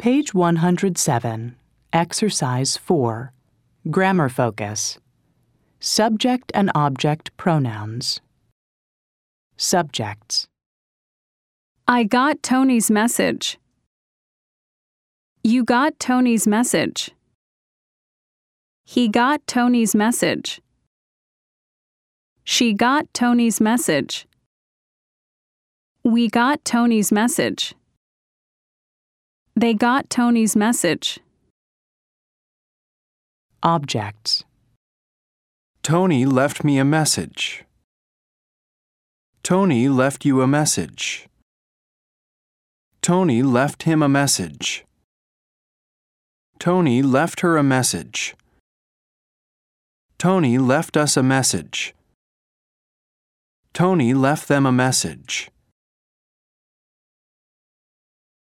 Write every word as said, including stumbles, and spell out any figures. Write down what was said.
Page one hundred seven, Exercise four, Grammar Focus. Subject and object pronouns. Subjects. I got Tony's message. You got Tony's message. He got Tony's message. She got Tony's message. We got Tony's message. They got Tony's message. Objects. Tony left me a message. Tony left you a message. Tony left him a message. Tony left her a message. Tony left us a message. Tony left them a message.